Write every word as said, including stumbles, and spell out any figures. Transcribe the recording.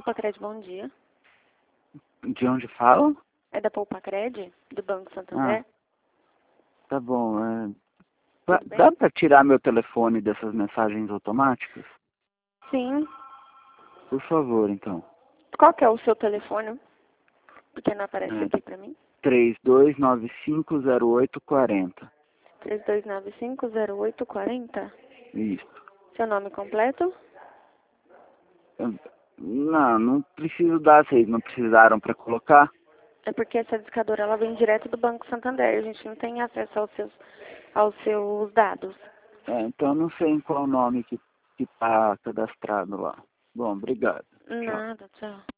Poupacred, bom dia. De onde falam? É da Poupacred, do Banco Santander? Ah, tá bom. É... Tudo Dá, bem? dá pra tirar meu telefone dessas mensagens automáticas? Sim. Por favor, então. Qual que é o seu telefone? Porque não aparece É aqui pra mim. três dois nove cinco zero oito quatro zero. três dois nove cinco zero oito quatro zero. Isso. Seu nome completo? Eu- Não, não preciso dar, vocês não precisaram para colocar? É porque essa discadora ela vem direto do Banco Santander. A gente não tem acesso aos seus, aos seus dados. É, então eu não sei em qual nome que, que tá cadastrado lá. Bom, obrigado. Tchau. Nada, tchau.